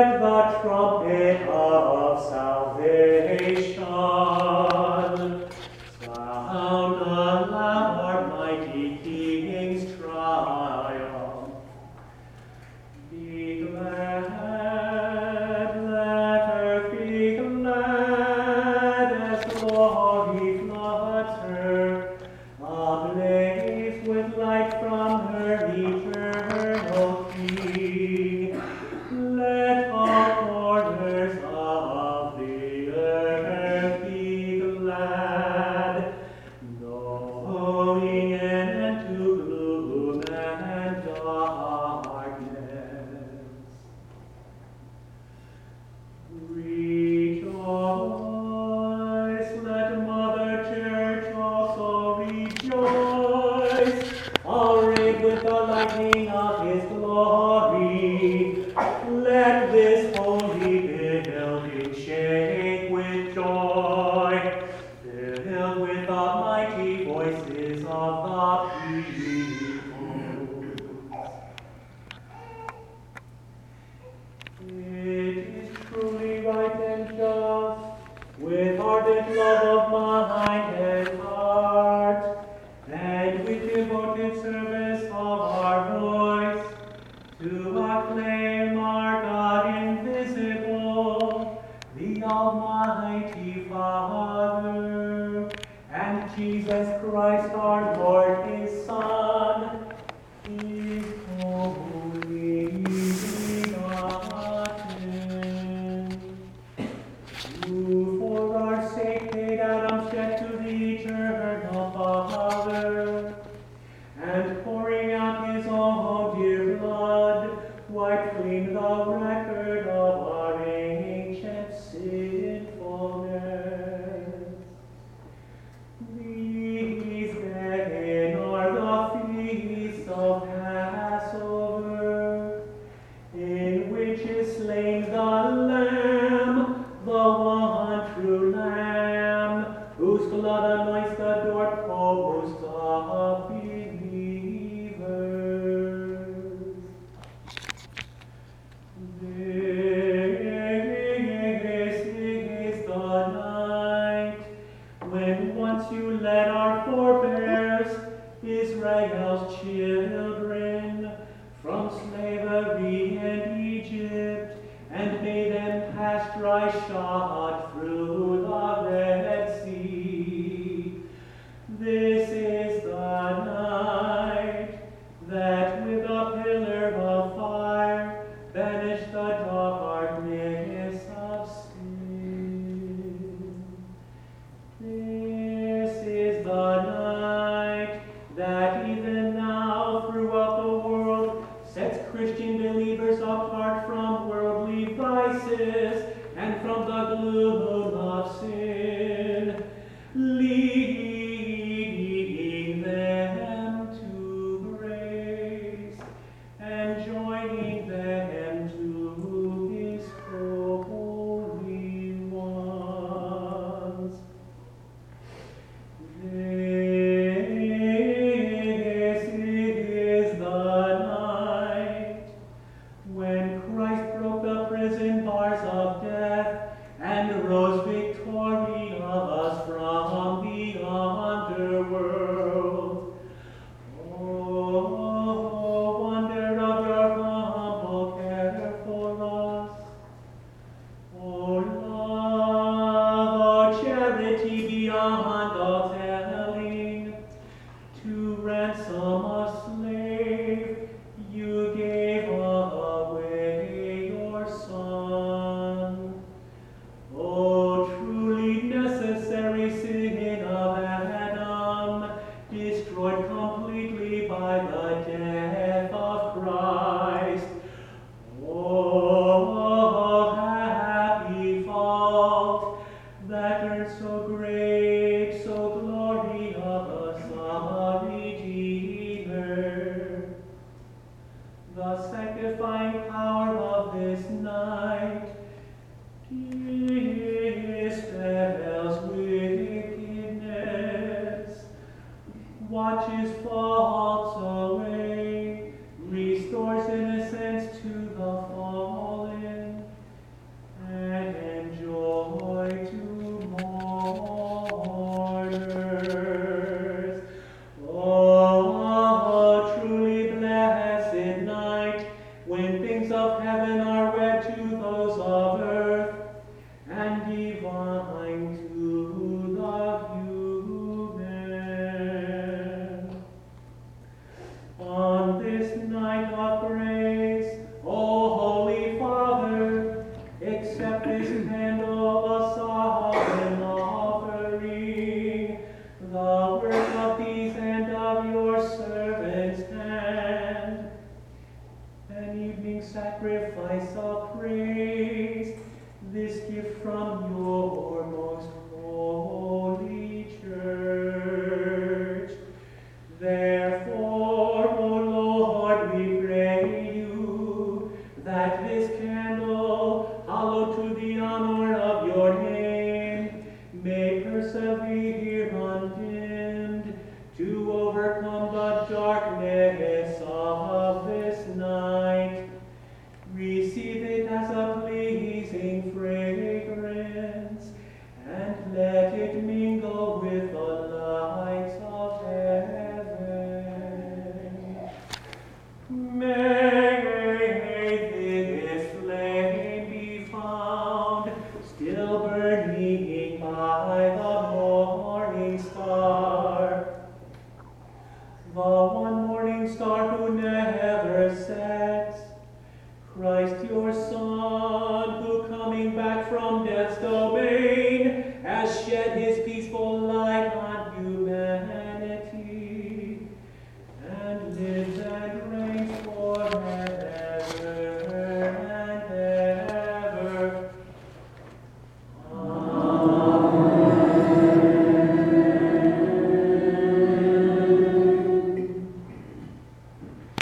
let the trumpet of salvation sound aloud our mighty King's triumph. Be glad, let earth be glad, as glory floods her, ablaze with light from her eternal King. Let all corners of the earth be glad, knowing an end to gloom and darkness. Rejoice, let Mother Church also rejoice, arrayed with the lightning of His glory. Let this holy building shake with joy, filled with the mighty voices of the people. It is truly right and just, with ardent love of mind and heart, and with devoted service of our voice, to acclaim our God invisible, the Almighty Father, and Jesus Christ our Lord, His Son, His only begotten, who for our sake paid Adam's debt to the eternal Father, and pouring out His own dear blood, wiped clean the record of our ancient sinfulness. These then are the feasts of Passover, in which is slain the Lamb, the one true Lamb, whose blood anoints the doorposts of believers. This is the night when once you led our forebears, Israel's children, from slavery in Egypt, and made them pass dry shod through the Red Sea. This is the night that with a pillar of fire banished the darkness of sin. This is the night that even now throughout the world sets Christian believers apart from worldly vices and from the gloom of sin, leading them to grace and joining them to His holy ones. This is the night when Christ broke the prison bars of death and rose victorious from the underworld. Oh, wonder of your humble care for us. Oh, love, oh, charity beyond all telling, to ransom a slave, you gave away your Son. to the